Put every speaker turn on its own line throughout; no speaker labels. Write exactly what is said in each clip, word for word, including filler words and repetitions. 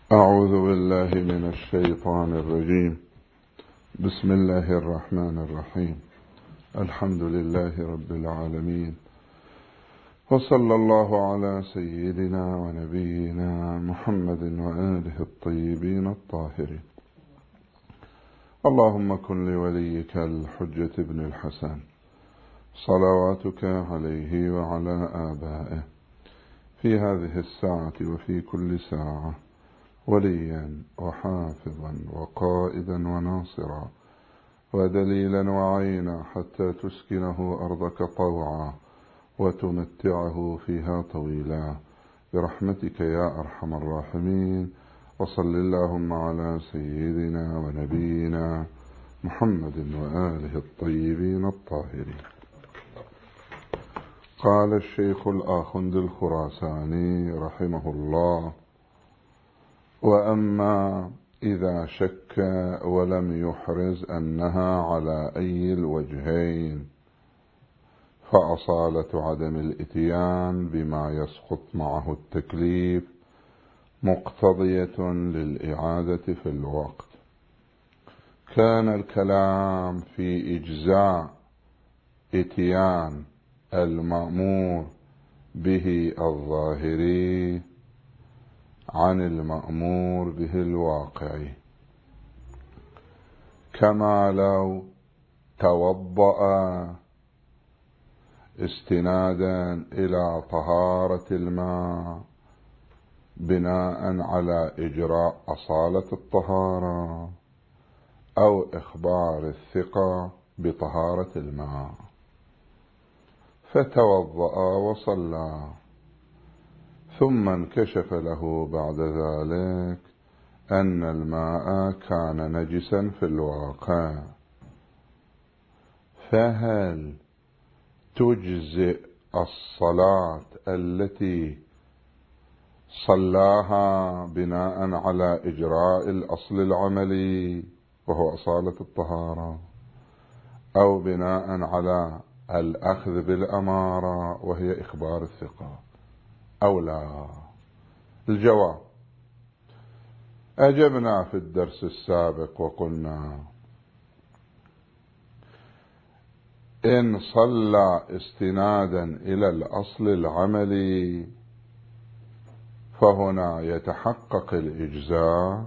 أعوذ بالله من الشيطان الرجيم. بسم الله الرحمن الرحيم. الحمد لله رب العالمين، وصلى الله على سيدنا ونبينا محمد وآله الطيبين الطاهرين. اللهم كن لوليك الحجة ابن الحسن صلواتك عليه وعلى آبائه في هذه الساعة وفي كل ساعة وليا وحافظا وقائدا وناصرا ودليلا وعينا حتى تسكنه أرضك طوعا وتمتعه فيها طويلا برحمتك يا أرحم الراحمين. وصل اللهم على سيدنا ونبينا محمد وآله الطيبين الطاهرين. قال الشيخ الآخند الخراساني رحمه الله: وأما إذا شك ولم يحرز أنها على أي الوجهين فأصالة عدم الإتيان بما يسقط معه التكليف مقتضية للإعادة في الوقت. كان الكلام في إجزاء إتيان المأمور به الظاهري عن المأمور به الواقعي، كما لو توضأ استنادا إلى طهارة الماء بناء على إجراء أصالة الطهارة أو إخبار الثقة بطهارة الماء، فتوضأ وصلى، ثم انكشف له بعد ذلك أن الماء كان نجسا في الواقع، فهل تجزئ الصلاة التي صلاها بناء على إجراء الأصل العملي وهو أصالة الطهارة، أو بناء على الأخذ بالأمارة وهي إخبار الثقة، أو لا؟ الجواب: أجبنا في الدرس السابق وقلنا: إن صلى استنادا إلى الأصل العملي فهنا يتحقق الإجزاء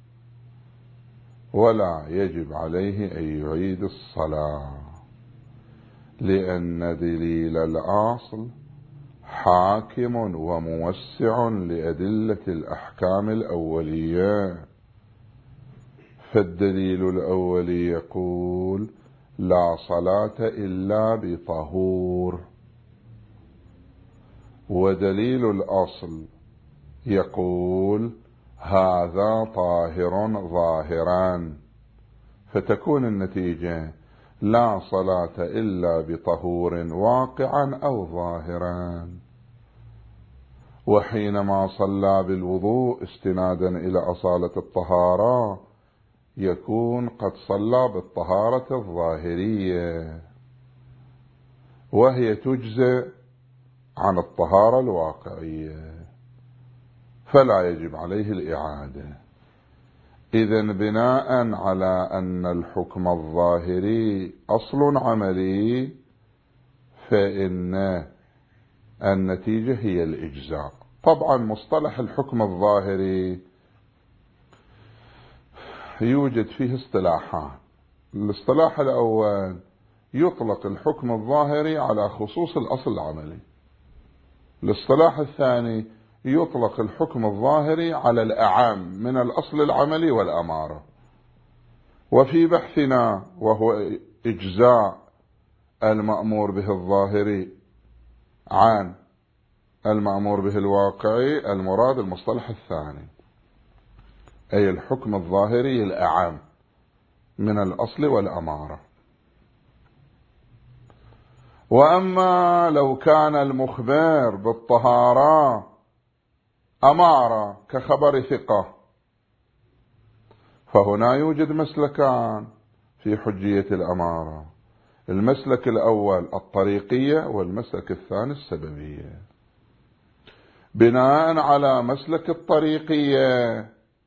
ولا يجب عليه أن يعيد الصلاة، لأن دليل الأصل حاكم وموسع لأدلة الأحكام الأولية. فالدليل الأولي يقول: لا صلاة إلا بطهور، ودليل الأصل يقول: هذا طاهر ظاهرا، فتكون النتيجة لا صلاة إلا بطهور واقعا أو ظاهرا. وحينما صلى بالوضوء استنادا إلى أصالة الطهارة يكون قد صلى بالطهارة الظاهرية، وهي تجزئ عن الطهارة الواقعية، فلا يجب عليه الإعادة. إذن بناء على أن الحكم الظاهري أصل عملي فإن النتيجة هي الإجزاء. طبعا مصطلح الحكم الظاهري يوجد فيه اصطلاحان. الاصطلاح الأول: يطلق الحكم الظاهري على خصوص الأصل العملي. الاصطلاح الثاني: يطلق الحكم الظاهري على الأعم من الأصل العملي والأمارة. وفي بحثنا وهو إجزاء المأمور به الظاهري عن المأمور به الواقعي، المراد المصطلح الثاني، أي الحكم الظاهري الأعم من الأصل والأمارة. وأما لو كان المخبر بالطهارة أمارة كخبر ثقة فهنا يوجد مسلكان في حجية الأمارة: المسلك الأول الطريقية، والمسلك الثاني السببية. بناء على مسلك الطريقية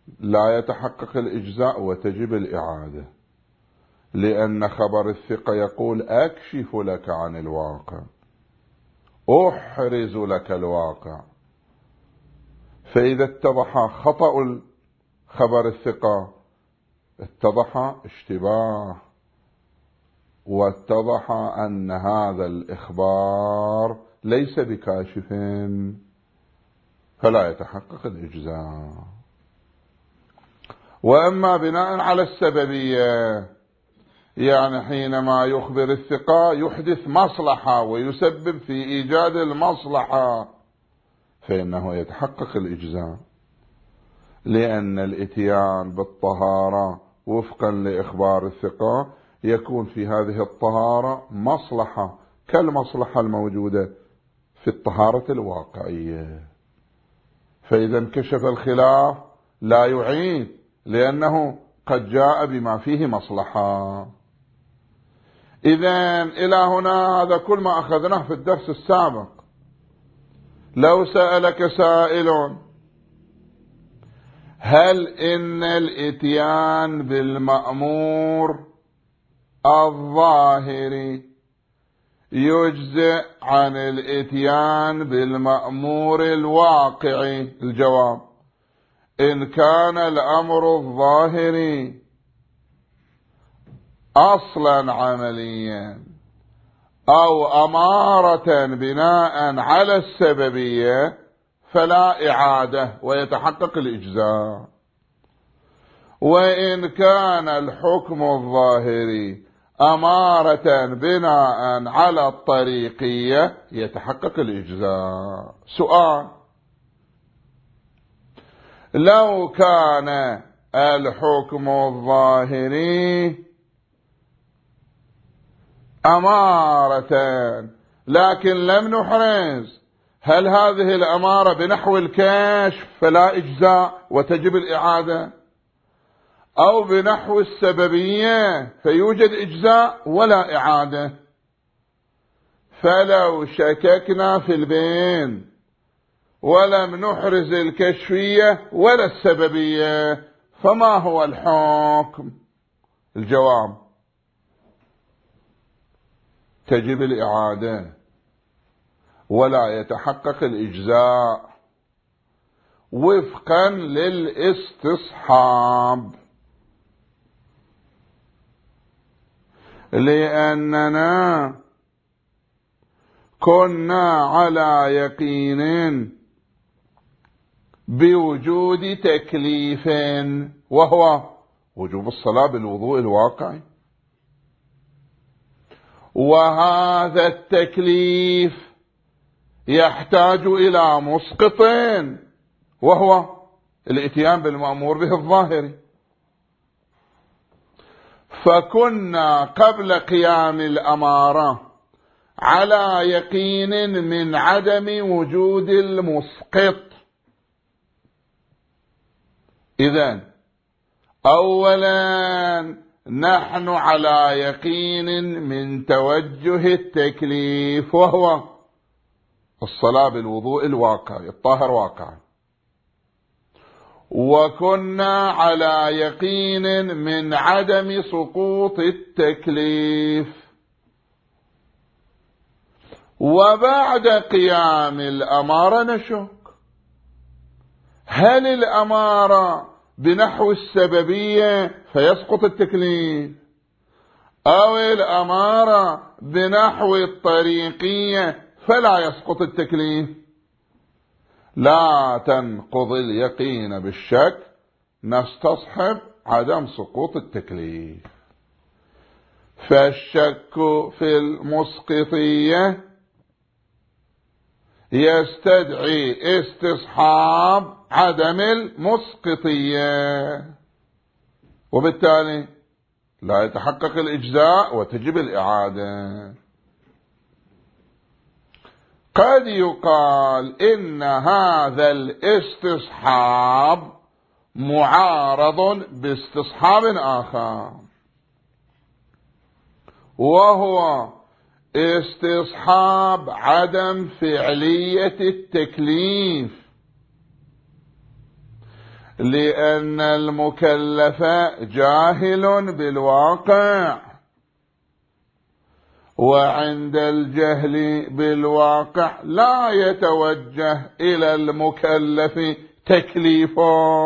لا يتحقق الإجزاء وتجب الإعادة، لأن خبر الثقة يقول أكشف لك عن الواقع، أحرز لك الواقع. فإذا اتضح خطأ خبر الثقة اتضح اشتباه، واتضح أن هذا الإخبار ليس بكاشف، فلا يتحقق الإجزاء. وأما بناء على السببية، يعني حينما يخبر الثقة يحدث مصلحة ويسبب في إيجاد المصلحة، فإنه يتحقق الإجزاء، لأن الإتيان بالطهارة وفقا لإخبار الثقة يكون في هذه الطهارة مصلحة كالمصلحة الموجودة في الطهارة الواقعية. فإذا انكشف الخلاف لا يعيد، لأنه قد جاء بما فيه مصلحة. إذن إلى هنا هذا كل ما أخذناه في الدرس السابق. لو سألك سائل: هل إن الإتيان بالمأمور الظاهر يجزئ عن الإتيان بالمأمور الواقعي؟ الجواب: إن كان الأمر الظاهري أصلا عمليا أو أمارة بناء على السببية فلا إعادة ويتحقق الإجزاء. وإن كان الحكم الظاهري أمارة بناء على الطريقية يتحقق الإجزاء. سؤال: لو كان الحكم الظاهري أمارة لكن لم نحرز، هل هذه الأمارة بنحو الكشف فلا إجزاء وتجب الإعادة، أو بنحو السببية فيوجد إجزاء ولا إعادة؟ فلو شككنا في البين ولم نحرز الكشفية ولا السببية فما هو الحكم؟ الجواب: تجب الإعادة ولا يتحقق الإجزاء وفقا للاستصحاب، لأننا كنا على يقين بوجود تكليف، وهو وجوب الصلاة بالوضوء الواقعي، وهذا التكليف يحتاج إلى مسقط، وهو الإتيان بالمأمور به الظاهري. فكنا قبل قيام الأمارة على يقين من عدم وجود المسقط. إذن أولا نحن على يقين من توجه التكليف، وهو الصلاة بالوضوء الواقعي الطاهر واقعي، وكنا على يقين من عدم سقوط التكليف. وبعد قيام الأمارة نشك: هل الأمارة بنحو السببية فيسقط التكليف، أو الأمارة بنحو الطريقية فلا يسقط التكليف؟ لا تنقض اليقين بالشك، نستصحب عدم سقوط التكليف. فالشك في المسقطية يستدعي استصحاب عدم المسقطية، وبالتالي لا يتحقق الإجزاء وتجب الإعادة. قد يقال إن هذا الاستصحاب معارض باستصحاب آخر، وهو استصحاب عدم فعلية التكليف، لأن المكلف جاهل بالواقع، وعند الجهل بالواقع لا يتوجه إلى المكلف تكليف،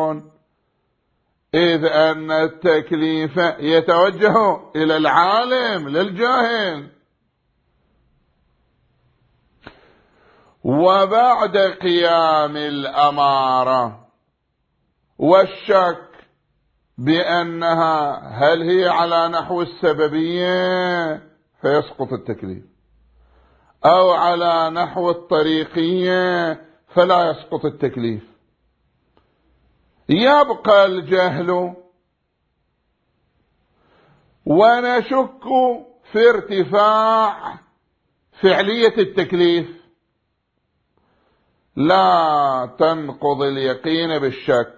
إذ أن التكليف يتوجه إلى العالم للجاهل. وبعد قيام الأمارة والشك بأنها هل هي على نحو السببية فيسقط التكليف، أو على نحو الطريقية فلا يسقط التكليف، يبقى الجهل ونشك في ارتفاع فعلية التكليف. لا تنقض اليقين بالشك.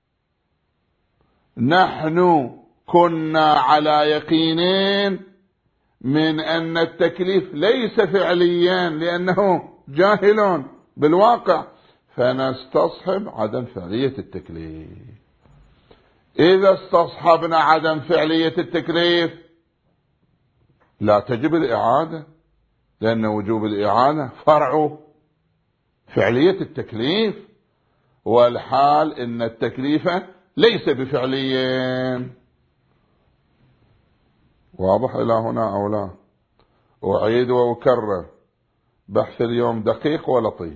نحن كنا على يقين من أن التكليف ليس فعليا لأنه جاهل بالواقع، فنستصحب عدم فعلية التكليف. إذا استصحبنا عدم فعلية التكليف لا تجب الإعادة، لأن وجوب الإعادة فرع فعلية التكليف، والحال إن التكليف ليس بفعليين. واضح إلى هنا أو لا؟ أعيد وأكرر، بحث اليوم دقيق ولطيف.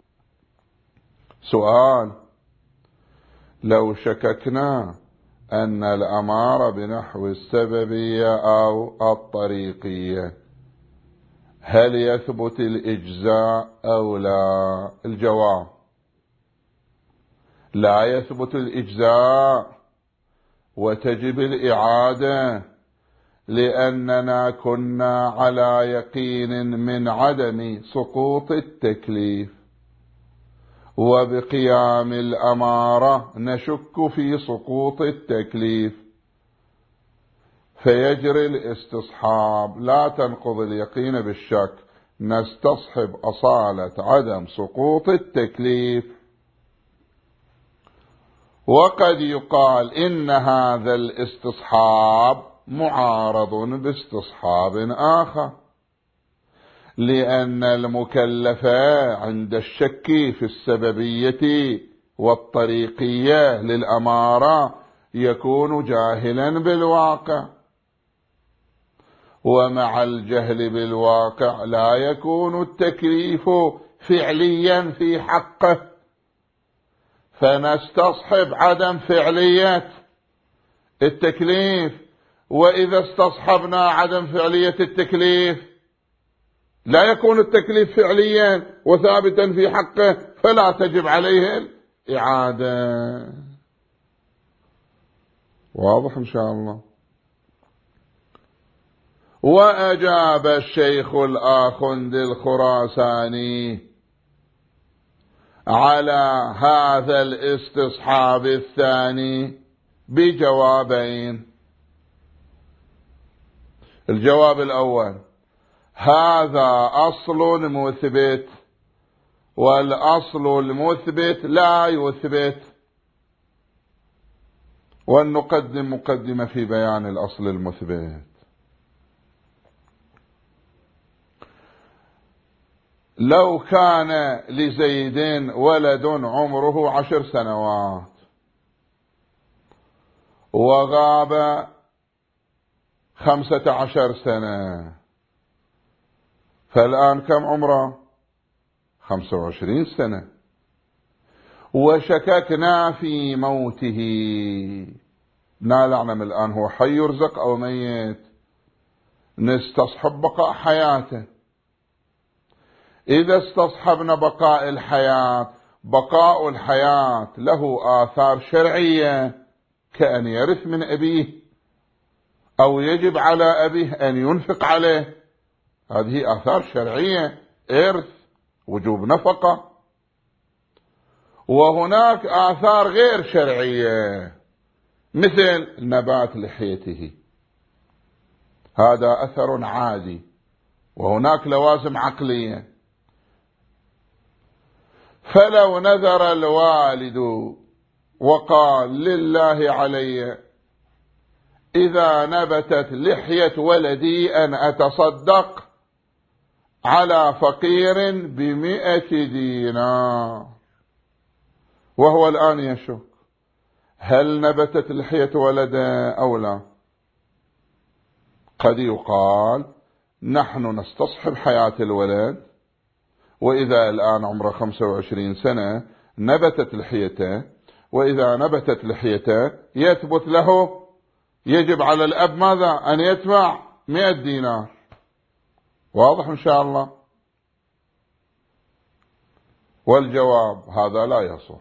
سؤال: لو شككنا أن الأمارة بنحو السببية أو الطريقية هل يثبت الإجزاء أو لا؟ الجواب: لا يثبت الإجزاء وتجب الإعادة، لأننا كنا على يقين من عدم سقوط التكليف، وبقيام الأمارة نشك في سقوط التكليف، فيجري الاستصحاب. لا تنقض اليقين بالشك، نستصحب أصالة عدم سقوط التكليف. وقد يقال إن هذا الاستصحاب معارض باستصحاب آخر، لأن المكلف عند الشك في السببية والطريقية للأمارة يكون جاهلا بالواقع، ومع الجهل بالواقع لا يكون التكليف فعليا في حقه، فنستصحب عدم فعلية التكليف. وإذا استصحبنا عدم فعلية التكليف لا يكون التكليف فعليا وثابتا في حقه، فلا تجب عليه الإعادة. واضح إن شاء الله؟ وأجاب الشيخ الآخندي الخراساني على هذا الاستصحاب الثاني بجوابين. الجواب الأول: هذا أصل مثبت، والأصل المثبت لا يثبت. ونقدم مقدمة في بيان الأصل المثبت. لو كان لزيد ولد عمره عشر سنوات وغاب خمسة عشر سنة، فالآن كم عمره؟ خمسة وعشرين سنة، وشككنا في موته. لا نعلم الآن هو حي يرزق أو ميت، نستصحب بقاء حياته. إذا استصحبنا بقاء الحياة، بقاء الحياة له آثار شرعية، كأن يرث من أبيه، أو يجب على أبيه أن ينفق عليه. هذه آثار شرعية، إرث، وجوب نفقة. وهناك آثار غير شرعية مثل نبات لحيته، هذا أثر عادي، وهناك لوازم وقال لله علي إذا نبتت لحية ولدي أن أتصدق على فقير بمئة دينار، وهو الآن يشك هل نبتت لحية ولده أو لا. قد يقال نحن نستصحب حياة الولد، وإذا الآن عمره خمسة وعشرين سنة نبتت لحيته، وإذا نبتت لحيته يثبت له يجب على الأب ماذا؟ أن يدفع مئة دينار. واضح إن شاء الله؟ والجواب هذا لا يصح،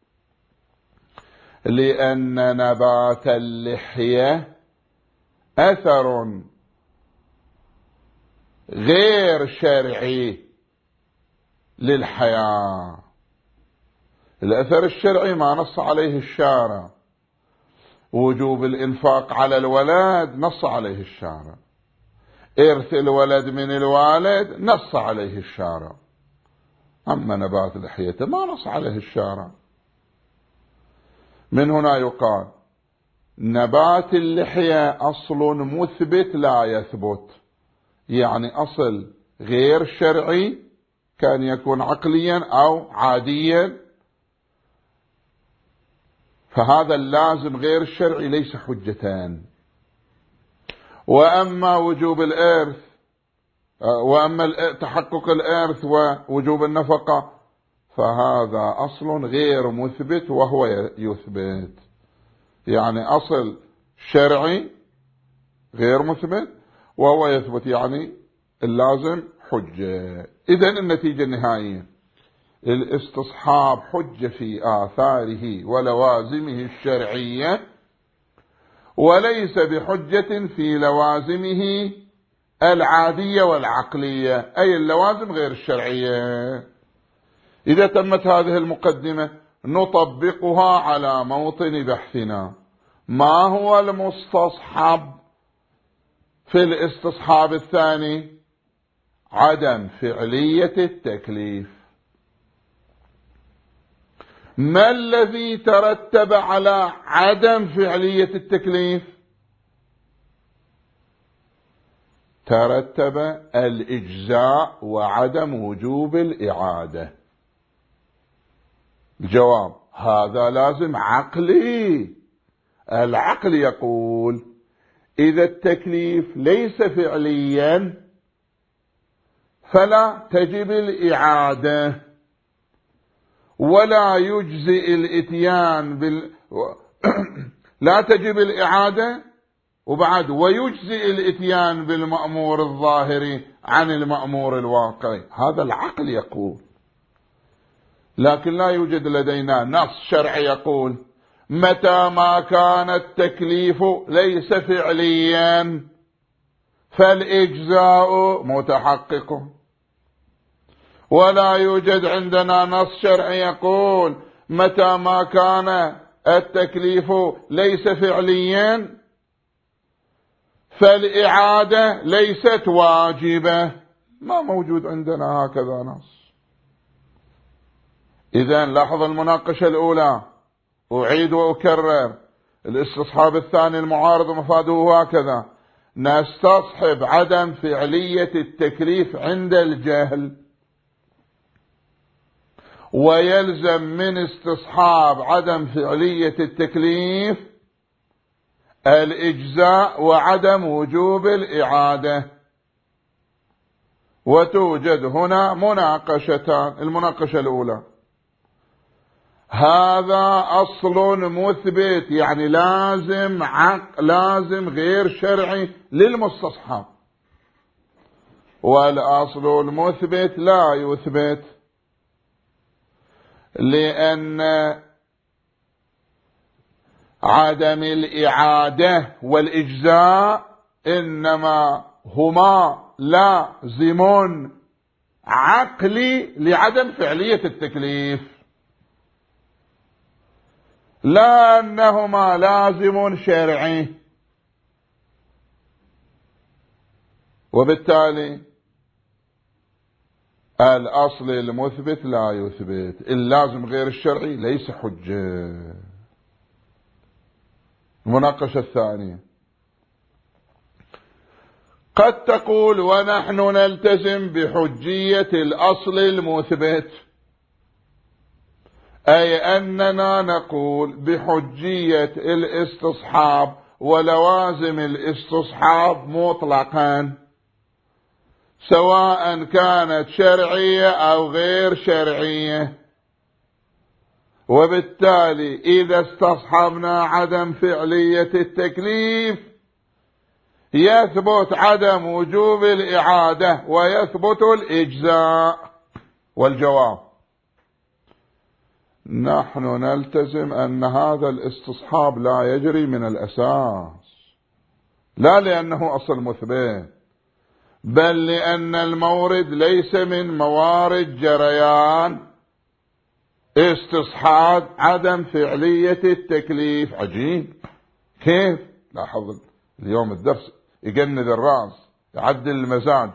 لأن نبات اللحية أثر غير شرعي للحياة. الأثر الشرعي ما نص عليه الشارع، وجوب الإنفاق على الولد نص عليه الشارع، إرث الولد من الوالد نص عليه الشارع، أما نبات لحيته ما نص عليه الشارع. من هنا يقال نبات اللحية أصل مثبت لا يثبت، يعني أصل غير شرعي، كان يكون عقليا أو عاديا، فهذا اللازم غير الشرعي ليس حجتان. وأما وجوب الإرث، وأما تحقق الإرث ووجوب النفقة، فهذا أصل غير مثبت وهو يثبت، يعني أصل شرعي غير مثبت وهو يثبت، يعني اللازم حجة. إذن النتيجة النهائية الاستصحاب حجة في آثاره ولوازمه الشرعية، وليس بحجة في لوازمه العادية والعقلية، أي اللوازم غير الشرعية. إذا تمت هذه المقدمة نطبقها على موطن بحثنا. ما هو المستصحب في الاستصحاب الثاني؟ عدم فعلية التكليف. ما الذي ترتب على عدم فعلية التكليف؟ ترتب الإجزاء وعدم وجوب الإعادة. الجواب هذا لازم عقلي. العقل يقول إذا التكليف ليس فعليا فلا تجب الإعادة، ولا يجزئ الاتيان بال لا تجب الإعادة، وبعد ويجزئ الاتيان بالمأمور الظاهري عن المأمور الواقعي. هذا العقل يقول، لكن لا يوجد لدينا نص شرعي يقول متى ما كان التكليف ليس فعليا فالإجزاء متحقق، ولا يوجد عندنا نص شرعي يقول متى ما كان التكليف ليس فعليا فالإعادة ليست واجبة. ما موجود عندنا هكذا نص. إذن لاحظ المناقشة الأولى، أعيد وأكرر، الاستصحاب الثاني المعارض مفاده هكذا: نستصحب عدم فعلية التكليف عند الجهل، ويلزم من استصحاب عدم فعلية التكليف الإجزاء وعدم وجوب الإعادة. وتوجد هنا مناقشتان. المناقشة الأولى: هذا أصل مثبت، يعني لازم عقل، لازم غير شرعي للمستصحب، والأصل المثبت لا يثبت، لأن عدم الإعادة والإجزاء إنما هما لازم عقلي لعدم فعلية التكليف، لا أنهما لازم شرعي. وبالتالي الأصل المثبت لا يثبت، اللازم غير الشرعي ليس حجة. المناقشة الثانية، قد تقول ونحن نلتزم بحجية الأصل المثبت، أي أننا نقول بحجية الاستصحاب ولوازم الاستصحاب مطلقا، سواء كانت شرعية أو غير شرعية، وبالتالي إذا استصحبنا عدم فعلية التكليف يثبت عدم وجوب الإعادة ويثبت الإجزاء. والجواب نحن نلتزم أن هذا الاستصحاب لا يجري من الأساس، لا لأنه أصل مثبت، بل لأن المورد ليس من موارد جريان استصحاب عدم فعلية التكليف. عجيب كيف؟ لاحظ اليوم الدرس يجند الرأس، يعدل المزاج.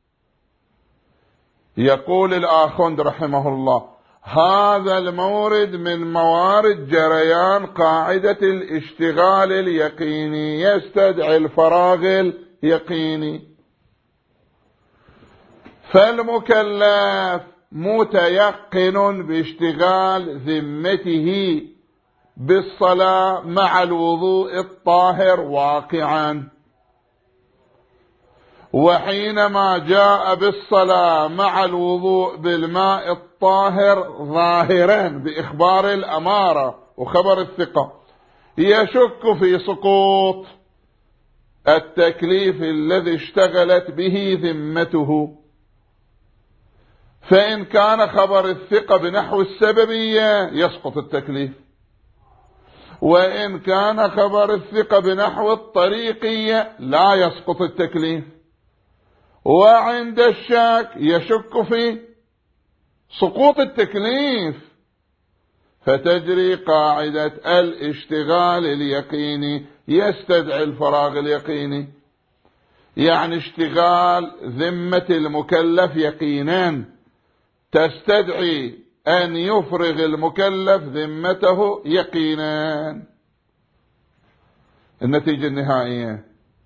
يقول الآخوند رحمه الله هذا المورد من موارد جريان قاعدة الاشتغال اليقيني، يستدعي الفراغ اليقيني، فالمكلف متيقن باشتغال ذمته بالصلاة مع الوضوء الطاهر واقعا، وحينما جاء بالصلاة مع الوضوء بالماء الطاهر ظاهرا بإخبار الأمارة وخبر الثقة يشك في سقوط التكليف الذي اشتغلت به ذمته، فإن كان خبر الثقة بنحو السببية يسقط التكليف، وإن كان خبر الثقة بنحو الطريقية لا يسقط التكليف، وعند الشك يشك في سقوط التكليف، فتجري قاعدة الاشتغال اليقيني يستدعي الفراغ اليقيني، يعني اشتغال ذمة المكلف يقينا تستدعي أن يفرغ المكلف ذمته يقينا. النتيجة النهائية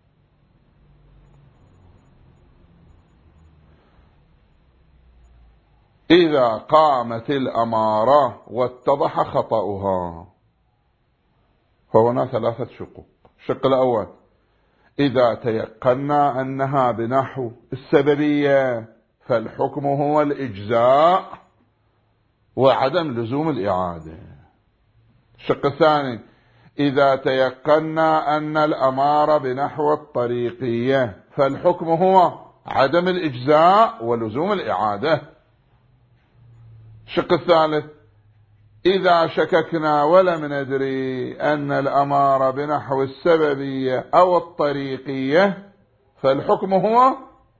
إذا قامت الأمارة واتضح خطأها، فهنا ثلاثة شقوق. الشق الأول إذا تيقنا أنها بنحو السببية فالحكم هو الإجزاء وعدم لزوم الإعادة. الشق الثاني إذا تيقنا أن الأمارة بنحو الطريقية فالحكم هو عدم الإجزاء ولزوم الإعادة. الشق الثالث إذا شككنا ولم ندري أن الأمارة بنحو السببية أو الطريقية فالحكم هو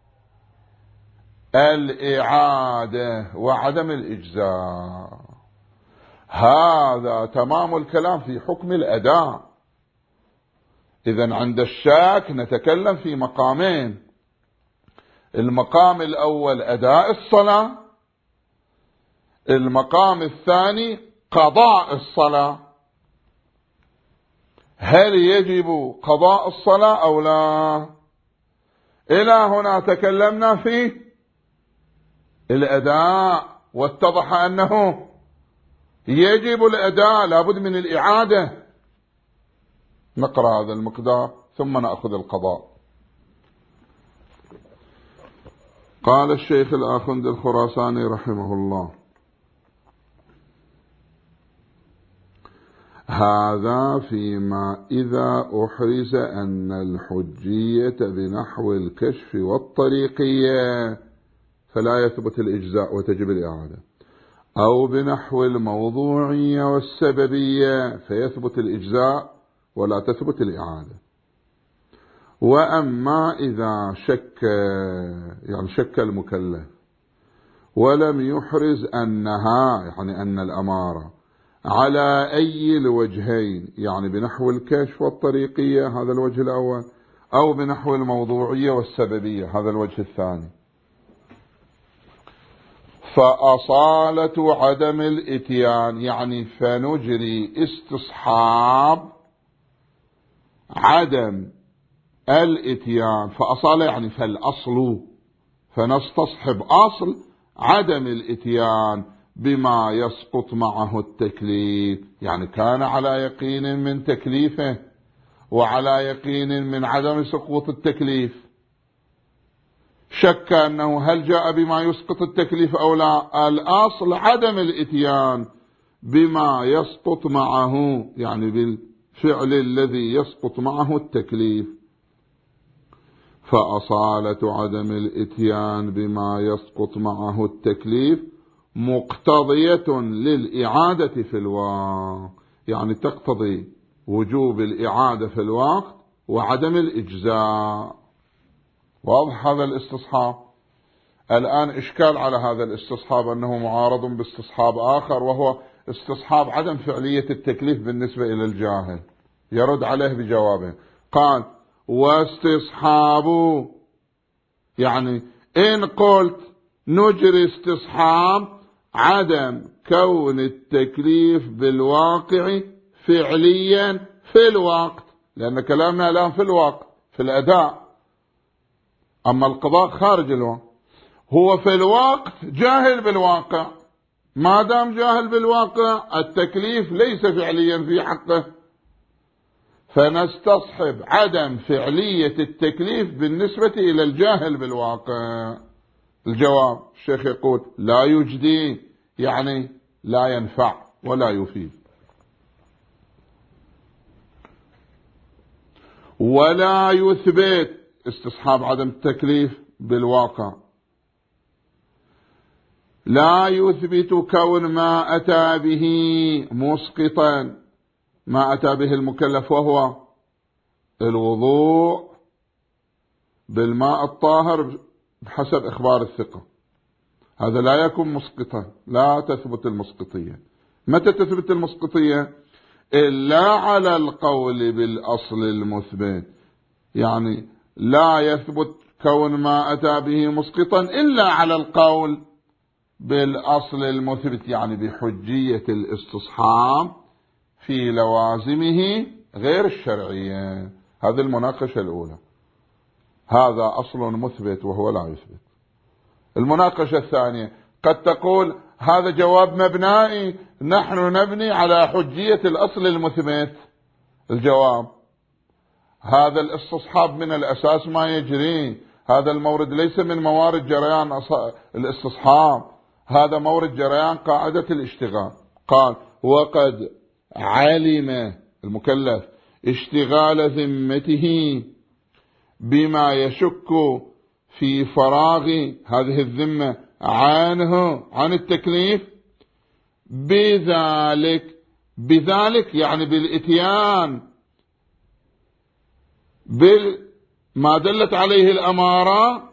الإعادة وعدم الإجزاء. هذا تمام الكلام في حكم الأداء. إذن عند الشك نتكلم في مقامين: المقام الأول أداء الصلاة، المقام الثاني قضاء الصلاة. هل يجب قضاء الصلاة أو لا؟ إلى هنا تكلمنا في الأداء، واتضح أنه يجب الأداء، لابد من الإعادة. نقرأ هذا المقدار ثم نأخذ القضاء. قال الشيخ الآخوند الخراساني رحمه الله: هذا فيما إذا أحرز أن الحجية بنحو الكشف والطريقية فلا يثبت الإجزاء وتجب الإعادة، أو بنحو الموضوعية والسببية فيثبت الإجزاء ولا تثبت الإعادة. وأما إذا شك، يعني شك المكلف ولم يحرز أنها، يعني أن الأمارة على أي الوجهين، يعني بنحو الكشف والطريقية هذا الوجه الأول، أو بنحو الموضوعية والسببية هذا الوجه الثاني، فأصالة عدم الإتيان، يعني فنجري استصحاب عدم الإتيان، فأصالة يعني فالأصل، فنستصحب أصل عدم الإتيان بما يسقط معه التكليف، يعني كان على يقين من تكليفه وعلى يقين من عدم سقوط التكليف، شك أنه هل جاء بما يسقط التكليف أو لا، الأصل عدم الإتيان بما يسقط معه، يعني بالفعل الذي يسقط معه التكليف، فأصالة عدم الإتيان بما يسقط معه التكليف مقتضية للإعادة في الوقت، يعني تقتضي وجوب الإعادة في الوقت وعدم الإجزاء. واضح هذا الاستصحاب؟ الآن إشكال على هذا الاستصحاب أنه معارض باستصحاب آخر، وهو استصحاب عدم فعلية التكليف بالنسبة إلى الجاهل. يرد عليه بجوابه، قال: واستصحاب، يعني إن قلت نجري استصحاب عدم كون التكليف بالواقع فعليا في الوقت، لأن كلامنا الآن في الوقت في الأداء، أما القضاء خارج الوقت. هو في الوقت جاهل بالواقع، ما دام جاهل بالواقع التكليف ليس فعليا في حقه، فنستصحب عدم فعلية التكليف بالنسبة إلى الجاهل بالواقع. الجواب: الشيخ يقول: لا يجدي، يعني لا ينفع ولا يفيد. ولا يثبت استصحاب عدم التكليف بالواقع، لا يثبت كون ما أتى به مسقطا، ما أتى به المكلف وهو الوضوء بالماء الطاهر بحسب إخبار الثقة، هذا لا يكون مسقطا، لا تثبت المسقطية. متى تثبت المسقطية؟ إلا على القول بالأصل المثبت، يعني لا يثبت كون ما أتى به مسقطا إلا على القول بالأصل المثبت، يعني بحجية الاستصحاب في لوازمه غير الشرعية. هذه المناقشة الأولى، هذا أصل مثبت وهو لا يثبت. المناقشة الثانية، قد تقول هذا جواب مبنائي، نحن نبني على حجية الأصل المثبت. الجواب: هذا الاستصحاب من الأساس ما يجري، هذا المورد ليس من موارد جريان الاستصحاب، هذا مورد جريان قاعدة الاشتغال. قال: وقد علم المكلف اشتغال ذمته بما يشك في فراغ هذه الذمة عنه عن التكليف، بذلك بذلك يعني بالإتيان بما دلت عليه الأمارة،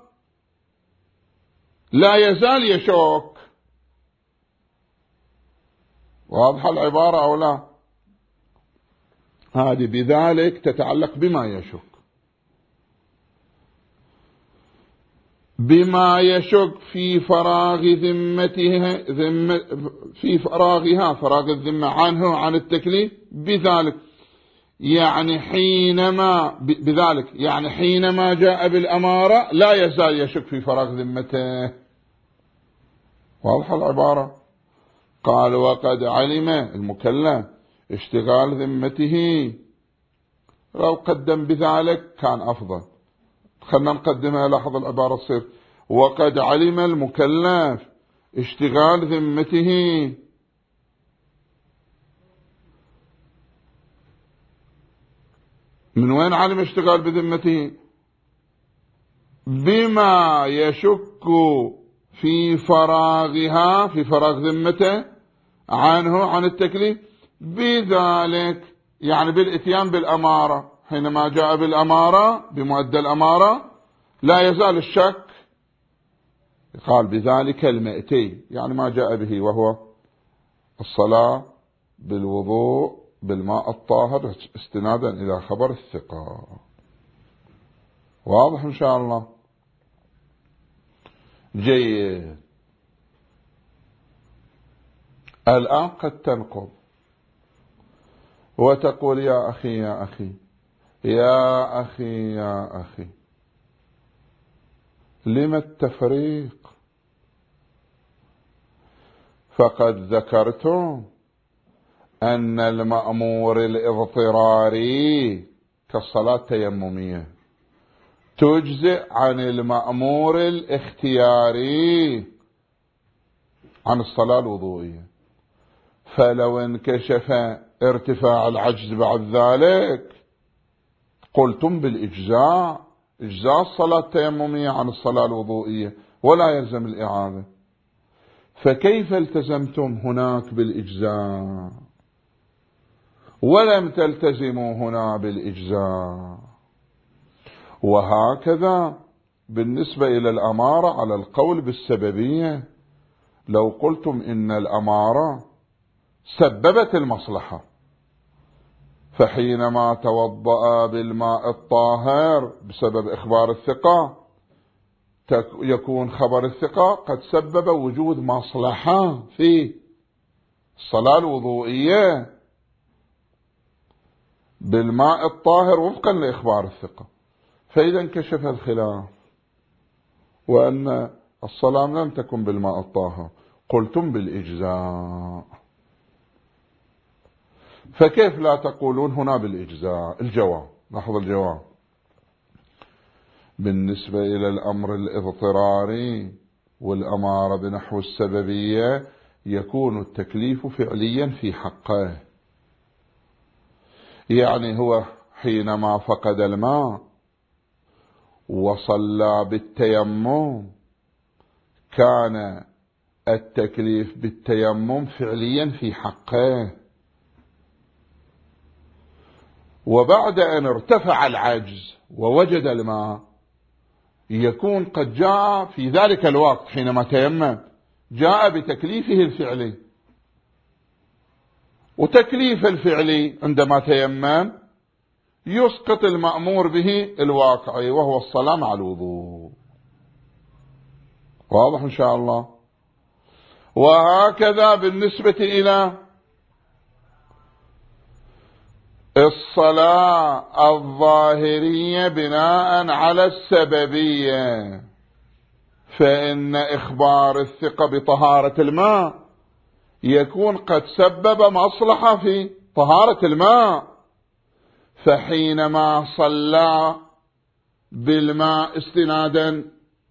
لا يزال يشك. واضحة العبارة أو لا؟ هذه بذلك تتعلق بما يشك، بما يشك في فراغ ذمتها ذمة في فراغها فراغ الذمة عنه عن التكليف، بذلك يعني حينما بذلك يعني حينما جاء بالأمارة لا يزال يشك في فراغ ذمته. واضحة العبارة؟ قال: وقد علم المكلف اشتغال ذمته، لو قدم بذلك كان أفضل، خلنا نقدمها. لاحظ العبارة تصير: وقد علم المكلف اشتغال ذمته، من وين علم اشتغال بذمته؟ بما يشك في فراغها في فراغ ذمته عنه عن التكليف، بذلك يعني بالاتيان بالأمارة، حينما جاء بالأمارة بمؤدى الأمارة لا يزال الشك. قال: بذلك المأتي، يعني ما جاء به وهو الصلاة بالوضوء بالماء الطاهر استنادا إلى خبر الثقة. واضح إن شاء الله؟ جيد. الآن قد تنقض وتقول: يا أخي يا أخي يا أخي يا أخي، لم التفريق؟ فقد ذكرت أن المأمور الاضطراري كالصلاة التيممية تجزئ عن المأمور الاختياري عن الصلاة الوضوئية. فلو انكشف ارتفاع العجز بعد ذلك قلتم بالإجزاء، إجزاء الصلاة التيممية عن الصلاة الوضوئية ولا يلزم الإعادة. فكيف التزمتم هناك بالإجزاء ولم تلتزموا هنا بالإجزاء؟ وهكذا بالنسبة إلى الأمارة على القول بالسببية، لو قلتم إن الأمارة سببت المصلحة، فحينما توضأ بالماء الطاهر بسبب إخبار الثقة يكون خبر الثقة قد سبب وجود مصلحة في الصلاة الوضوئية بالماء الطاهر وفقا لإخبار الثقة. فإذا انكشف الخلاف وأن الصلاة لم تكن بالماء الطاهر قلتم بالإجزاء، فكيف لا تقولون هنا بالإجزاء؟ الجواب، لاحظ الجواب، بالنسبة إلى الأمر الاضطراري والأمارة بنحو السببية يكون التكليف فعليا في حقه. يعني هو حينما فقد الماء وصلى بالتيمم كان التكليف بالتيمم فعليا في حقه، وبعد أن ارتفع العجز ووجد الماء يكون قد جاء في ذلك الوقت حينما تيمم جاء بتكليفه الفعلي، وتكليف الفعلي عندما تيمم يسقط المأمور به الواقعي وهو الصلاة مع الوضوء. واضح إن شاء الله؟ وهكذا بالنسبة إلى الصلاة الظاهرية بناء على السببية، فإن إخبار الثقة بطهارة الماء يكون قد سبب مصلحة في طهارة الماء، فحينما صلى بالماء استنادا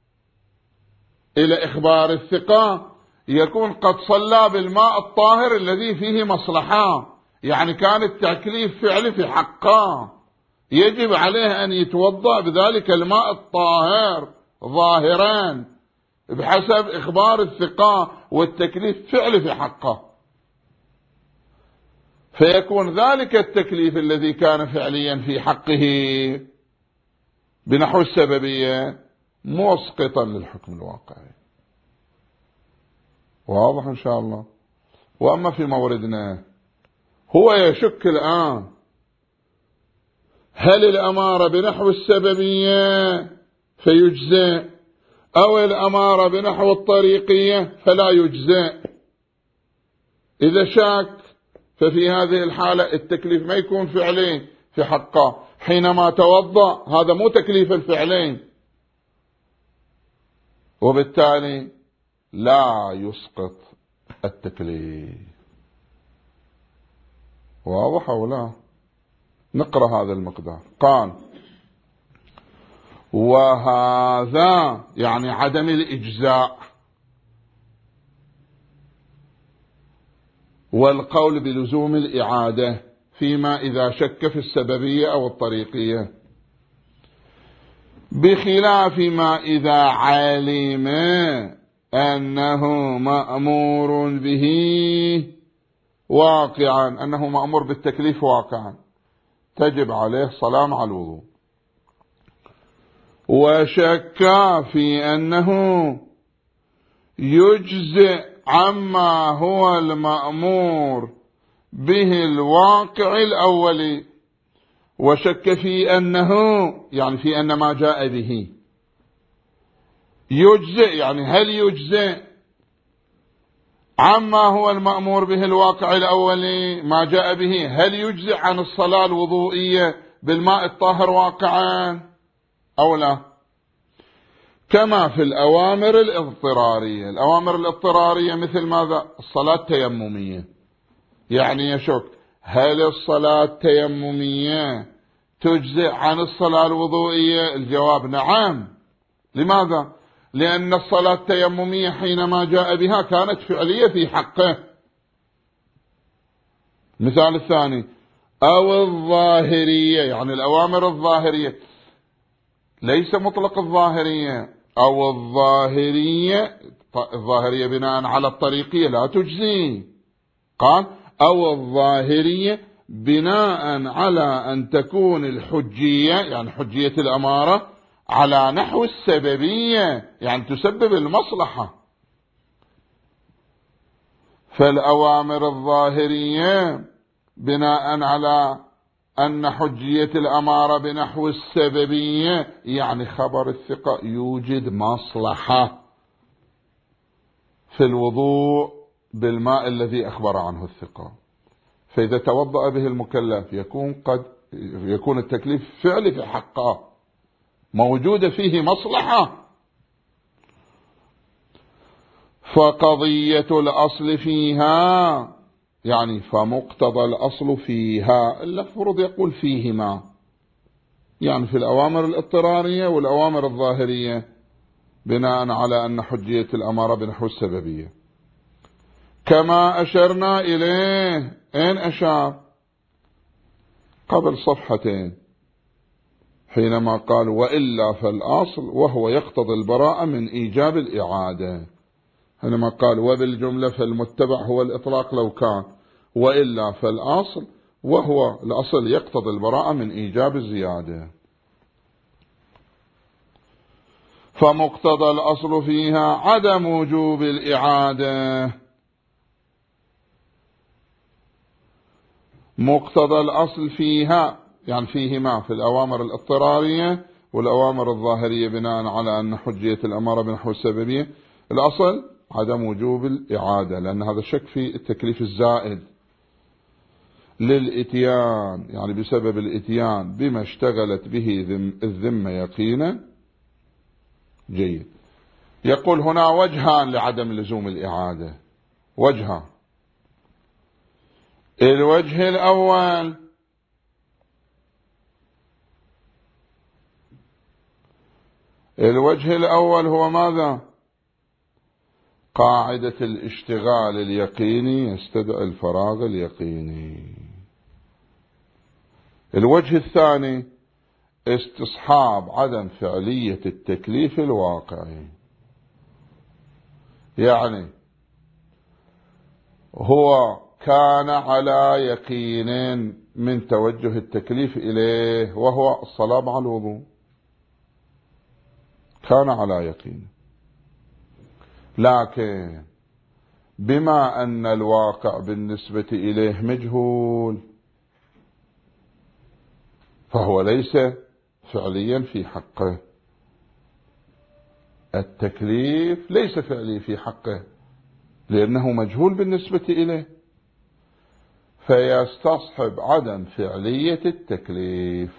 إلى إخبار الثقة يكون قد صلى بالماء الطاهر الذي فيه مصلحة، يعني كان التكليف فعلي في حقه، يجب عليه أن يتوضأ بذلك الماء الطاهر ظاهرا بحسب إخبار الثقة، والتكليف فعلي في حقه، فيكون ذلك التكليف الذي كان فعليا في حقه بنحو السببية مسقطا للحكم الواقعي. واضح إن شاء الله؟ وأما في موردنا هو يشك الآن هل الأمارة بنحو السببية فيجزئ أو الأمارة بنحو الطريقية فلا يجزئ. إذا شك ففي هذه الحالة التكليف ما يكون فعلي في حقه، حينما توضأ هذا مو تكليف الفعلين، وبالتالي لا يسقط التكليف. واضح أو لا؟ نقرأ هذا المقدار. قال وهذا يعني عدم الإجزاء والقول بلزوم الإعادة فيما إذا شك في السببية أو الطريقية، بخلاف ما إذا علم أنه مأمور به واقعا، أنه مأمور بالتكليف واقعا تجب عليه صلاة مع الوضوء، وشك في أنه يجزئ عما هو المأمور به الواقع الأولي، وشك في أنه يعني في أن ما جاء به يجزئ، يعني هل يجزئ عما هو المأمور به الواقع الأولي ما جاء به، هل يجزئ عن الصلاة الوضوئية بالماء الطاهر واقعا أو لا؟ كما في الأوامر الاضطرارية. الأوامر الاضطرارية مثل ماذا؟ الصلاة التيممية. يعني يشك هل الصلاة التيممية تجزئ عن الصلاة الوضوئية؟ الجواب نعم. لماذا؟ لأن الصلاة التيممية حينما جاء بها كانت فعلية في حقه. مثال الثاني، أو الظاهرية، يعني الأوامر الظاهرية، ليس مطلق الظاهرية، أو الظاهرية، الظاهرية بناء على الطريقية لا تجزي، قال أو الظاهرية بناء على أن تكون الحجية، يعني حجية الأمارة، على نحو السببية، يعني تسبب المصلحة. فالأوامر الظاهرية بناء على أن حجية الأمارة بنحو السببية، يعني خبر الثقة يوجد مصلحة في الوضوء بالماء الذي أخبر عنه الثقة، فإذا توضأ به المكلف يكون قد يكون التكليف فعلي في حقه، موجودة فيه مصلحة. فقضية الأصل فيها، يعني فمقتضى الأصل فيها، المفروض يقول فيهما، يعني في الأوامر الاضطرارية والأوامر الظاهرية بناء على أن حجية الأمارة بنحو السببية. كما أشرنا إليه، أين أشار؟ قبل صفحتين حينما قال وإلا فالأصل، وهو يقتضي البراءة من إيجاب الإعادة. حينما قال وبالجملة فالمتبع هو الإطلاق لو كان، وإلا فالأصل، وهو الأصل يقتضي البراءة من إيجاب الزيادة. فمقتضى الأصل فيها عدم وجوب الإعادة. مقتضى الأصل فيها يعني فيهما، في الأوامر الاضطرارية والأوامر الظاهرية بناء على أن حجية الأمارة بنحو السببية، الأصل عدم وجوب الإعادة، لأن هذا شك في التكليف الزائد للإتيان، يعني بسبب الإتيان بما اشتغلت به الذمة يقينا. جيد. يقول هنا وجهان لعدم لزوم الإعادة، وجهان. الوجه الأول الوجه الأول هو ماذا؟ قاعدة الاشتغال اليقيني يستدعي الفراغ اليقيني. الوجه الثاني استصحاب عدم فعلية التكليف الواقعي، يعني هو كان على يقين من توجه التكليف إليه، وهو الصلاة مع الوضوء، كان على يقين، لكن بما أن الواقع بالنسبة إليه مجهول، فهو ليس فعليا في حقه. التكليف ليس فعلي في حقه لأنه مجهول بالنسبة إليه، فيستصحب عدم فعلية التكليف.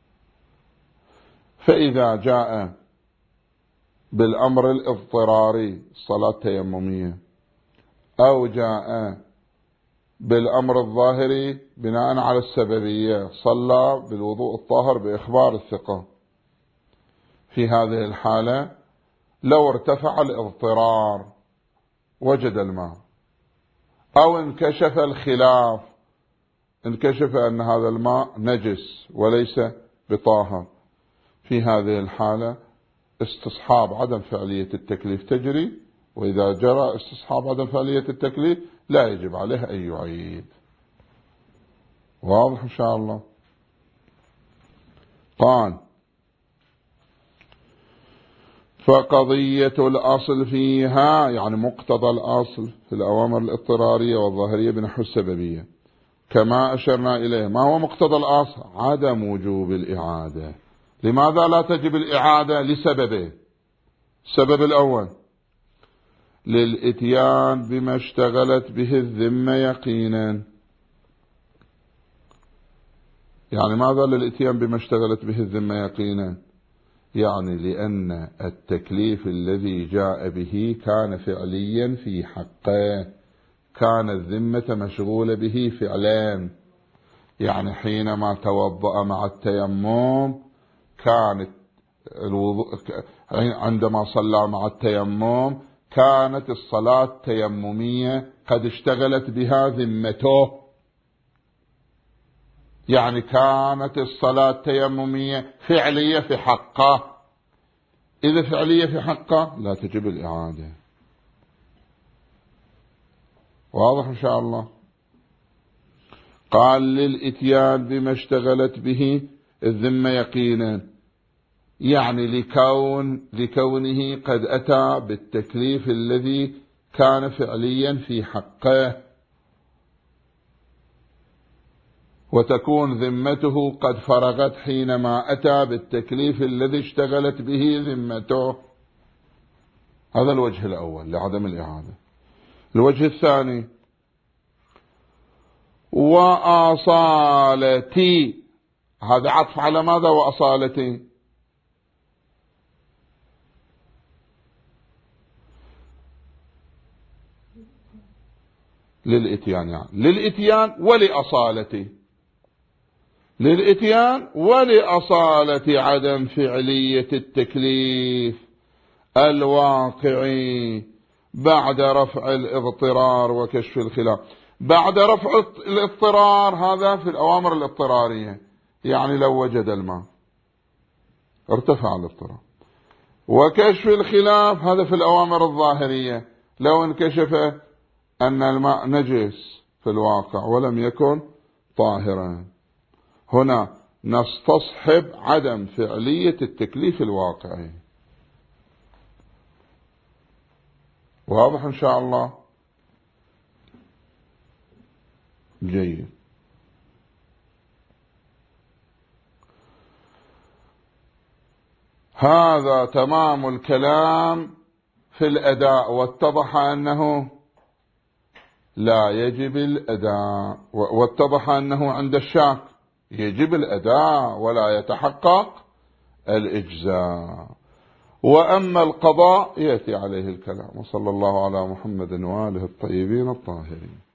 فإذا جاء بالأمر الاضطراري الصلاة التيممية، أو جاء بالأمر الظاهري بناء على السببية، صلى بالوضوء الطاهر بإخبار الثقة، في هذه الحالة لو ارتفع الاضطرار وجد الماء، أو انكشف الخلاف، انكشف أن هذا الماء نجس وليس بطاهر، في هذه الحالة استصحاب عدم فعلية التكليف تجري، وإذا جرى استصحاب عدم فعلية التكليف لا يجب عليه أن يعيد. واضح إن شاء الله؟ قال فقضية الأصل فيها، يعني مقتضى الأصل في الأوامر الاضطرارية والظاهرية بنحو السببية، كما أشرنا إليه. ما هو مقتضى الأصل؟ عدم وجوب الإعادة. لماذا لا تجب الإعادة؟ لسببين. السبب الأول للإتيان بما اشتغلت به الذمة يقينا، يعني ماذا للإتيان بما اشتغلت به الذمة يقينا؟ يعني لأن التكليف الذي جاء به كان فعليا في حقه، كان الذمة مشغولة به فعلان. يعني حينما توضأ مع التيمم كانت الوضوء، عندما صلى مع التيمم كانت الصلاة تيممية قد اشتغلت بها ذمته. يعني كانت الصلاة تيممية فعلية في حقه. إذا فعلية في حقه لا تجب الإعادة. واضح إن شاء الله؟ قال للإتيان بما اشتغلت به الذمة يقينا، يعني لكون لكونه قد أتى بالتكليف الذي كان فعليا في حقه، وتكون ذمته قد فرغت حينما أتى بالتكليف الذي اشتغلت به ذمته. هذا الوجه الأول لعدم الإعادة. الوجه الثاني وأصالتي، هذا عطف على ماذا؟ وأصالتي للإتيان، يعني للإتيان ولأصالتي، للإتيان ولأصالة عدم فعلية التكليف الواقعي بعد رفع الاضطرار وكشف الخلاف. بعد رفع الاضطرار هذا في الأوامر الاضطرارية، يعني لو وجد الماء ارتفع الاضطرار. وكشف الخلاف هذا في الأوامر الظاهرية، لو انكشف أن الماء نجس في الواقع ولم يكن طاهرا. هنا نستصحب عدم فعلية التكليف الواقعي. واضح إن شاء الله؟ جيد. هذا تمام الكلام في الأداء، واتضح أنه لا يجب الأداء، واتضح أنه عند الشاك يجب الأداء ولا يتحقق الإجزاء. وأما القضاء يأتي عليه الكلام. وصلى الله على محمد وآله الطيبين الطاهرين.